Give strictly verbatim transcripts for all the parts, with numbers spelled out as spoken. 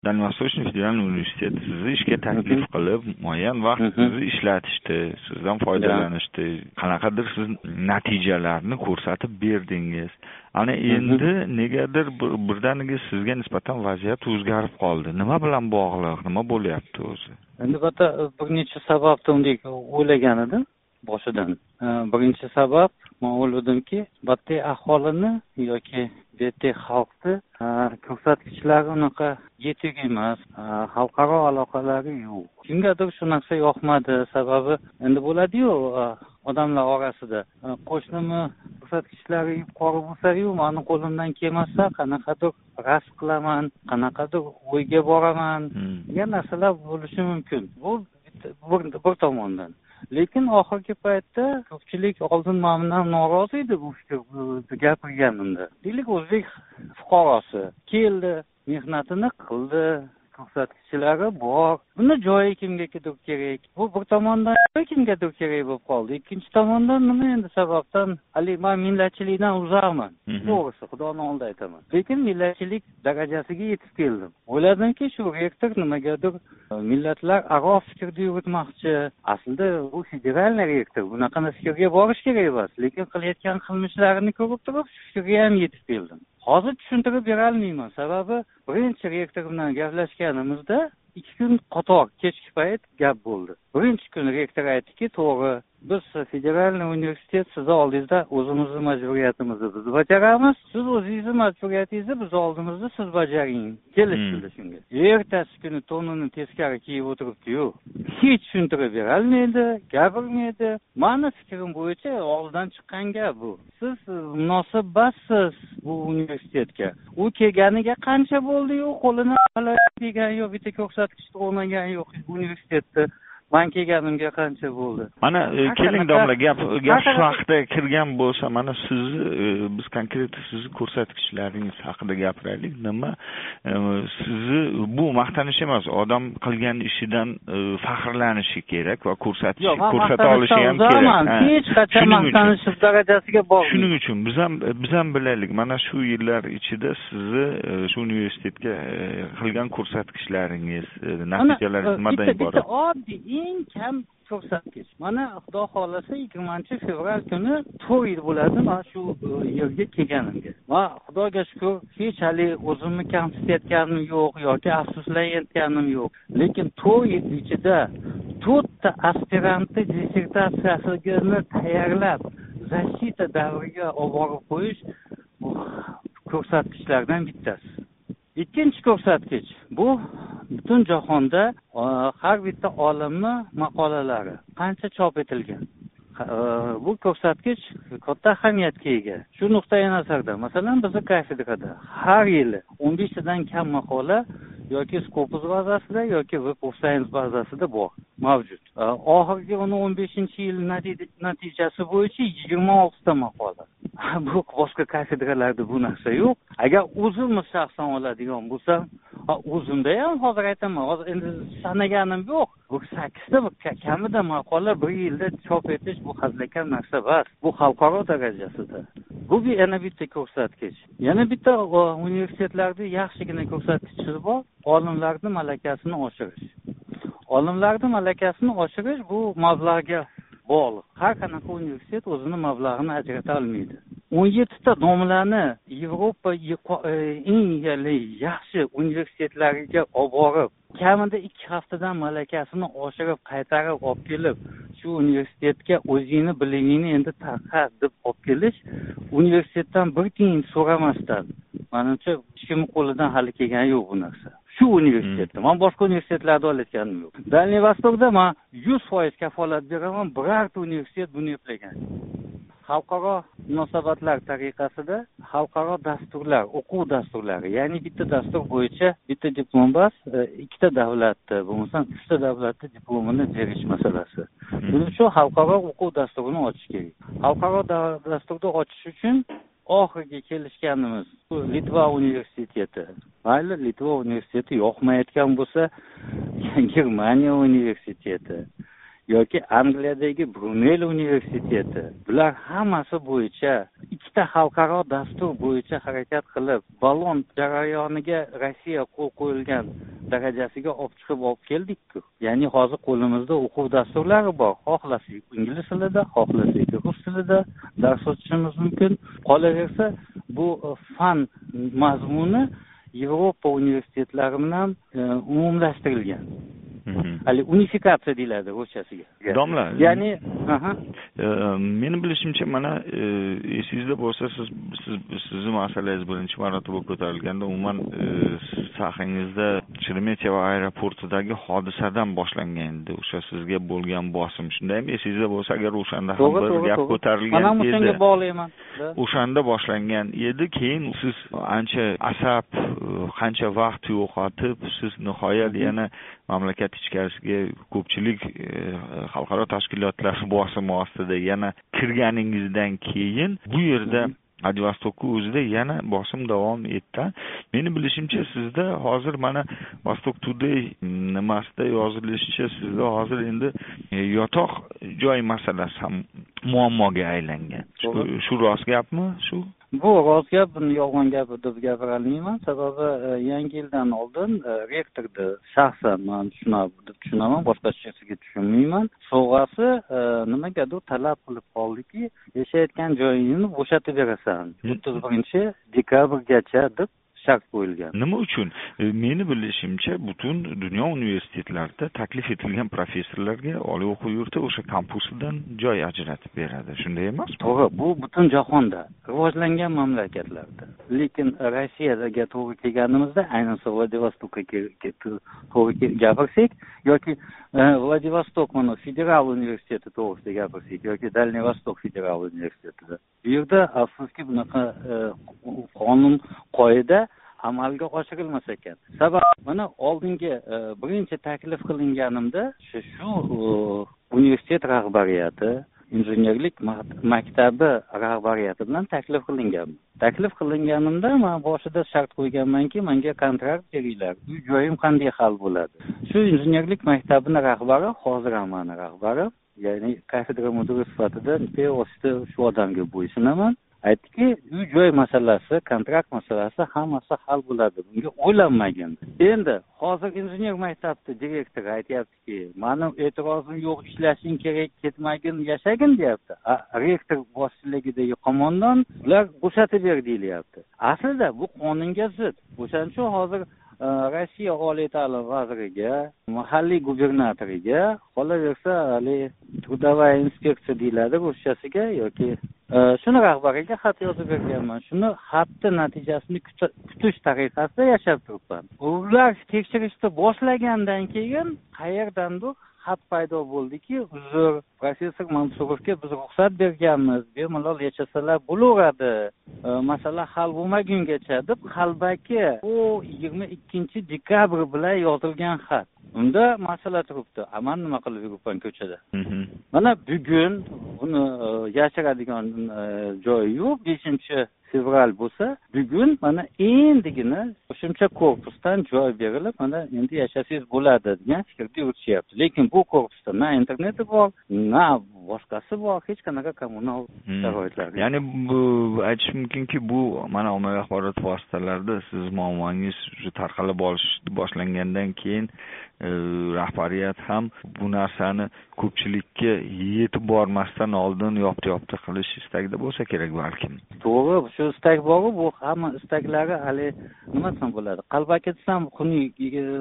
Dальневосточный federal universiteti sizni ishga taklif qilib, muayyan vaqt sizni ishlatishdi, sizdan foydalanishdi. Qanaqadir siz natijalarni ko'rsatib berdingiz. Ana endi negadir birdaniga sizga nisbatan vaziyat o'zgarib qoldi. Nima bilan bog'liq? Nima bo'lyapti o'zi? Endi bitta bir necha sababni undek o'ylagan edim boshidan. Birinchi sabab, men o'yladimki, bitta aholini yoki bitta xalqni ko'rsatkichlari unaqa yetuk emas, xalqaro aloqalari yo'q. Kimgadir shu narsa yoqmadi, sababi endi bo'ladi-yu, odamlar orasida qo'shnimni ko'rsatkichlari yuqori bo'lsa-yu, meni qo'limdan kelmasa, qanaqadir rasm qilaman, qanaqadir o'yga boraman, degan narsalar bo'lishi mumkin. Bu bir tomondan. Lekin oxirgi paytda ko'pchilik oldin mendan norozi edi bu fikr gapirganimda. Deylik, o'zbek fuqarosi keldi, mehnatini qildi, ko'rsatkichlari bor. Buni joyi kimgadir kerak. Bu bir tomondan kimgadir kerak bo'lib qoldi. Ikkinchi tomondan nima endi sababdan, hali men millatchilikdan uzoqman. To'g'risi, Xudoning oldida aytaman. Lekin millatchilik darajasiga yetib keldim. O'yladimki, shu rektor nimagadir millatlar aro fikrni yuritmoqchi. Aslida bu federalniy rektor, bunaqa fikrga borish kerak emas. Lekin qilayotgan qilmishlarini ko'rib turib, shu fikrga ham yetib keldim. Hozir tushuntirib bera olmayman, sababi birinchi rektor bilan gaplashganimizda ikki kun qator kechki payt gap bo'ldi. Birinchi kun rektor aytdiki, to'g'ri, biz federalniy universitet sizni oldingizda o'zimizni majburiyatimizni biz bajaramiz, siz o'zingizni majburiyatingizni biz oldimizda siz bajaring. Kelishdi shunga. Ertasi kuni tonini teskari kiyib o'tiribdi-yu, hech tushuntirib bera olmaydi, gapirmaydi. Meni fikrim bo'yicha oldidan chiqqan gap bu. Siz munosabatsiz bu universitetga. U kelganiga qancha bo'ldi-yu, qo'lini degan yo'q, bitta ko'rsatkichni o'rnagan yo'q universitetda. Men kelganimga qancha bo'ldi? Mana keling domla, gap gap shu haqida kirgan bo'lsa, mana sizni biz konkret sizni ko'rsatkichlaringiz haqida gapiraylik. Nima sizni bu maqtanish emas, odam qilgan ishidan faxrlanishi kerak va ko'rsatish ko'rsata olishi ham kerak. Hech qachon maqtanish darajasiga bormaydi. Shuning uchun biz ham biz ham bilaylik, mana shu yillar ichida sizni shu universitetga qilgan ko'rsatkichlaringiz, natijalaringiz nimadan iborat? Oddiy eng kam ko'rsatkich. Mana Xudo xolasa yigirmanchi fevral kuni to'rt yil bo'ladi men shu yerga kelganimga. Va Xudoga shukr, hech hali o'zimni kamsitayotganim yo'q yoki afsuslanayotganim yo'q. Lekin to'rt yil ichida to'rtta aspirantni dissertatsiyasini tayyorlab, защита davriga olib borib qo'yish bu ko'rsatkichlardan bittasi. Ikkinchi ko'rsatkich bu butun jahonda har bitta olimni maqolalari qancha chop etilgan. Bu ko'rsatkich katta ahamiyatga ega. Shu nuqtai nazardan, masalan, bizning kafedrada har yili o'n besh tadan kam maqola yoki Scopus bazasida yoki Web of Science bazasida bor, mavjud. Oxirgi o'n beshinchi yil natijasi bo'yicha yigirma oltita maqola. Bu boshqa kafedralarda bu narsa yo'q. Agar o'zimni shaxsan oladigan bo'lsam, o'zimda ham hozir aytaman, hozir endi sanaganim yo'q. Bu sakkizta kamida maqola bir yilda chop etish bu hazilakam narsa emas. Bu xalqaro darajasida. Bu yana bitta ko'rsatkich. Yana bitta universitetlarda yaxshigina ko'rsatkichi bor, olimlarning malakasini oshirish. Olimlarning malakasini oshirish bu mablag'ga bog'liq. Har qanaqa universitet o'zini mablag'ini ajrata olmaydi. o'n yettita nomlarni Yevropa eng yaxshi universitetlariga olib borib, kamida ikki haftadan malakasini oshirib, qaytarib olib kelib, shu universitetga o'zingni bilimingni endi tarqat deb olib kelish, universitetdan bir tiyin so'ramasdan, menimcha hech kim qo'lidan hali kelgani yo'q bu narsa. Shu universitetda, men boshqa universitetlarda olayotganim yo'q. Dальневостокda men yuz foiz kafolat beraman, birorta universitet buni eplagan. Xalqaro munosabatlar tariqasida xalqaro dasturlar, o'quv dasturlari, ya'ni bitta dastur bo'yicha bitta diplom bas, ikkita davlatda, bo'lmasam uchta davlatda diplomini berish masalasi. Buning uchun xalqaro o'quv dasturini ochish kerak. Xalqaro dasturni ochish uchun oxirgi kelishganimiz Litva universiteti. Mayli Litva universiteti yoqmayotgan bo'lsa, Germaniya universiteti yoki Angliyadagi Brunel universiteti. Bular hammasi bo'yicha ikki ikkita xalqaro dastur bo'yicha harakat qilib ballon jarayoniga Rossiya qo'l qo'yilgan darajasiga olib chiqib olib keldik-ku. Ya'ni hozir qo'limizda o'quv dasturlari bor. Xohlasak ingliz tilida, xohlasak rus tilida dars o'tishimiz mumkin. Qolaversa, bu fan mazmuni Yevropa universitetlari bilan umumlashtirilgan. Hali unifikatsiya deyiladi ruschasiga. Domla, ya'ni aha. Meni bilishimcha mana esingizda bo'lsa siz siz sizning masalangiz birinchi marotaba ko'tarilganda umuman sahingizda Sheremetyevo aeroportidagi hodisadan boshlangan edi. O'sha sizga bo'lgan bosim. Shundaymi? Esingizda bo'lsa agar o'shanda ham bir gap ko'tarilgan edi. Mana shunga bog'layman. O'shanda boshlangan edi, keyin siz ancha asab, qancha vaqt yo'qotib, siz nihoyat yana mamlakat ichkarisiga ko'pchilik xalqaro tashkilotlar bosimi ostida yana kirganingizdan keyin bu yerda Vladivostokka o'zida yana bosim davom etdi. Meni bilishimcha sizda hozir mana Vostok Today nimasida yozilishicha sizda hozir endi yotoq joy masalasi ham muammoga aylangan. Shu rost gapmi? Shu Bu rost gap, buni yolg'on gap deb gapirolmayman. Sababi yangi yildan oldin rektorni shaxsan men tushunaman, boshqachasiga tushunmayman. Sovg'asi nimagadir talab qilib qoldiki, yashayotgan joyingni bo'shatib berasan. o'ttiz birinchi dekabrgacha deb shart qo'yilgan. Nima uchun? Meni bilishimcha butun dunyo universitetlarida taklif etilgan professorlarga oliy o'quv yurti o'sha kampusidan joy ajratib beradi. Shunday emasmi? To'g'ri, bu butun jahonda, rivojlangan mamlakatlarda. Lekin Rossiyaga to'g'ri kelganimizda, ayniqsa Vladivostokka to'g'ri gapirsak yoki Vladivostok mana federal universiteti to'g'risida gapirsak yoki Dalniy Vostok federal universitetida. Bu yerda afsuski bunaqa qonun qoida amalga oshirilmas ekan. Sabab mana oldingi birinchi taklif qilinganimda shu universitet rahbariyati, injenerlik maktabi rahbariyati bilan taklif qilingan. Taklif qilinganimda men boshida shart qo'yganmanki, menga kontrakt beringlar. Uy joyim qanday hal bo'ladi? Shu injenerlik maktabining rahbari hozir ham meni rahbari, ya'ni kafedra mudiri sifatida bevosita shu odamga bo'ysunaman. Aytdiki, uy joy masalasi, kontrakt masalasi hammasi hal bo'ladi. Bunga o'ylanmagin. Endi hozir injener maktabida direktor aytayaptiki, "Mening e'tirozim yo'q, ishlashing kerak, ketmagin, yashagin" deyapti. Rektor boshchiligidagi qo'mondon ular bo'shatib ber deyilyapti. Aslida bu qonunga zid. O'shaning uchun hozir Rossiya oliy ta'lim vaziriga, mahalliy gubernatoriga, qolaversa hali trudovaya inspeksiya deyiladi ruschasiga yoki shuni rahbariga xat yozib berganman. Shuni xatni natijasini kutish tariqasida yashab turibman. Ular tekshirishni boshlagandan keyin qayerdandir xat paydo bo'ldiki, uzr, professor Mansurovga biz ruxsat berganmiz, bemalol yashasalar bo'laveradi. Masala hal bo'lmagungacha deb qalbaki u yigirma ikkinchi dekabr bilan yozilgan xat. Unda masala turibdi. Aman nima qilib yuribman ko'chada. Mana bugun buni yashiradigan joyi yo'q. beshinchi fevral bo'lsa, bugun mana endigina qo'shimcha korpusdan joy berilib, mana endi yashasangiz bo'ladi degan fikrda yuritishyapti. Lekin bu korpusda na interneti bor, na boshqasi bor, hech qanaqa kommunal sharoitlar. Ya'ni bu aytish mumkinki, bu mana ommaviy axborot vositalarida siz muammongiz tarqalib boshlangandan keyin rahbariyat ham bu narsani ko'pchilikka yetib bormasdan oldin yopti-yopti qilish istagida bo'lsa kerak balkim. To'g'ri, shu istak bor, bu hamma istaklari hali nima desam bo'ladi? Qalbaki desam xunuk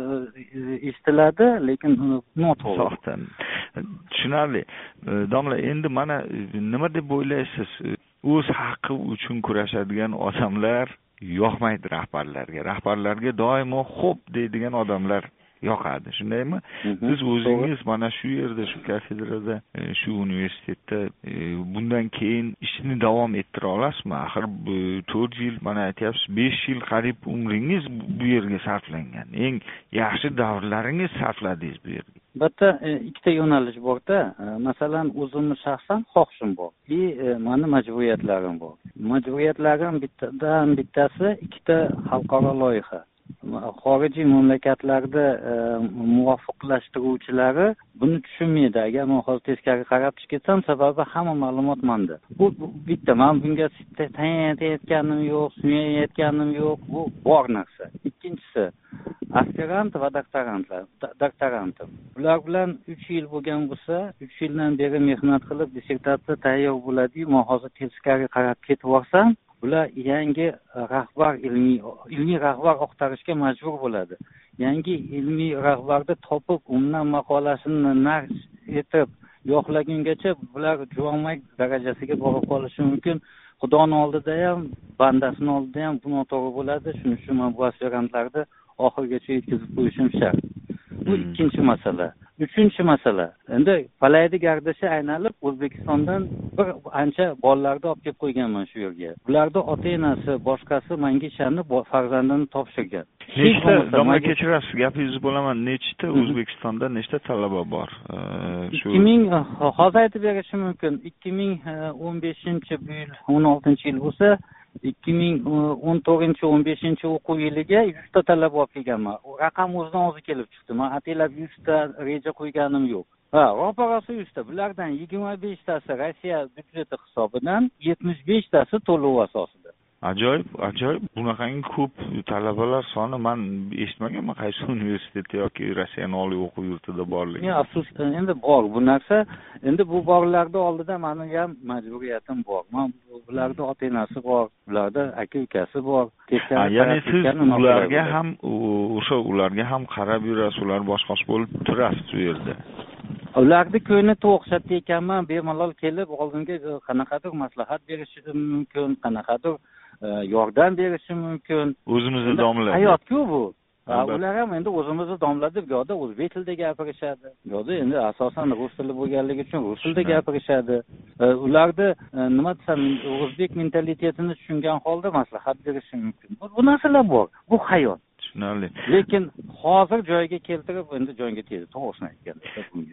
eshitiladi, lekin noto'g'ri. Tushunarli. Domla, endi mana nima deb o'ylaysiz? O'z haqqi uchun kurashadigan odamlar yoqmaydi rahbarlarga. Rahbarlarga doimo xo'p deydigan odamlar yoqadi, shundaymi? Siz o'zingiz mana shu yerda, shu kafedrada, shu universitetda bundan keyin ishni davom ettira olasizmi? Axir to'rt yil, mana aytyapsiz, besh yil qarib umringiz bu yerga sarflangan. Eng yaxshi davrlaringiz sarfladingiz bu yerga. Bitta ikkita yo'nalish bor-da. Masalan, o'zimni shaxsan xohishim bor. И meni majburiyatlarim bor. Majburiyatlarim bittadan bittasi ikkita xalqaro loyiha. xorijiy mamlakatlarda muvofiqlashtiruvchilari buni tushunmaydi. Agar men hozir teskari qarab ketsam, sababi hamma ma'lumot menda. Bu bitta, men bunga tayanayotganim yo'q, suyayotganim yo'q, bu bor narsa. Ikkinchisi, aspirant va doktorantlar, doktorantim. Ular bilan uch yil bo'lgan bo'lsa, uch yildan beri mehnat qilib dissertatsiya tayyor bo'ladi-yu, men hozir teskari qarab ketib olsam, bular yangi rahbar ilmiy ilmiy rahbar oqtarishga majbur bo'ladi. Yangi ilmiy rahbarni topib, undan maqolasini nashr etib yo'qlagungacha bular juvonmak darajasiga borib qolishi mumkin. Xudoning oldida ham, bandasining oldida ham bu noto'g'ri bo'ladi. Shuning uchun men bu aspirantlarni oxirigacha yetkazib qo'yishim shart. Bu ikkinchi masala. Uchinchi masala. Endi Palaydi gardashi aynalib O'zbekistondan bir ancha bolalarni olib kelib qo'yganman shu yerga. Ularda ota-onasi, boshqasi menga ishani farzandini topshirgan. Nechta, domla kechirasiz, gapingizni bo'laman. Nechta O'zbekistonda nechta talaba bor? Shu ikki ming hozir aytib berishim mumkin. ikki ming o'n beshinchi bu yil o'n oltinchi yil bo'lsa, ikki ming o'n to'rtinchi o'n beshinchi o'quv yiliga yuzta talaba olib kelganman. Raqam o'zidan o'zi kelib chiqdi. Men ataylab yuzta reja qo'yganim yo'q. Ha, ro'parasi yuzta. Bulardan yigirma beshtasi Rossiya byudjeti hisobidan, yetmish beshtasi to'lov asosida. Ajoyib, ajoyib. Bunaqangi ko'p talabalar soni men eshitmaganman qaysi universitetda yoki Rossiyaning oliy o'quv yurtida borligi. Men afsuski endi bor bu narsa. Endi bu bolalarning oldida meni ham majburiyatim bor. Men bularning ota-onasi bor, ularda aka-ukasi bor. Ya'ni siz ularga ham o'sha ularga ham qarab yurasiz, ular boshqasi bo'lib turasiz u yerda. Ularni ko'ngli to'xshatdi ekanman, bemalol kelib oldinga qanaqadir maslahat berishim mumkin, qanaqadir yordam berishim mumkin. O'zimizni domla. Hayot-ku bu. Ular ham endi o'zimizni domla deb yo'da o'zbek tilida gapirishadi. Yo'da endi asosan rus tili bo'lganligi uchun rus tilida gapirishadi. Ularni nima desam, o'zbek mentalitetini tushungan holda maslahat berishim mumkin. Bu narsalar bor. Bu hayot. Tushunarli. Lekin hozir joyiga keltirib endi joyiga tegdi. To'g'risini aytganda,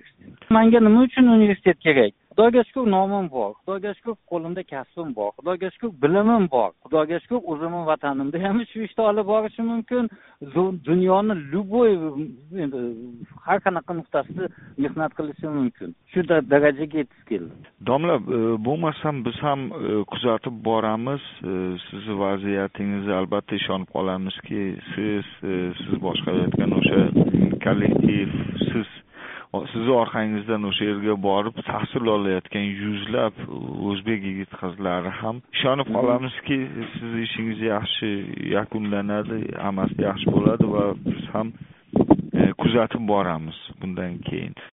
menga nima uchun universitet kerak? Xudoga shukr, nomim bor. Xudoga shukr, qo'limda kasbim bor. Xudoga shukr, bilimim bor. Xudoga shukr, o'zimning vatanimda ham shu ishni olib borishim mumkin. Dunyoni любой endi har qanaqa nuqtasida mehnat qilishim mumkin. Shu darajaga yetib keldi. Domla, bo'lmasam biz ham kuzatib boramiz. Sizni vaziyatingizni albatta ishonib qolamizki, siz siz boshqarayotgan o'sha kollektiv, siz sizni orqangizdan o'sha yerga borib tahsil olayotgan yuzlab o'zbek yigit qizlari ham ishonib qolamizki, sizni ishingiz yaxshi yakunlanadi, hammasi yaxshi bo'ladi va biz ham kuzatib boramiz bundan keyin.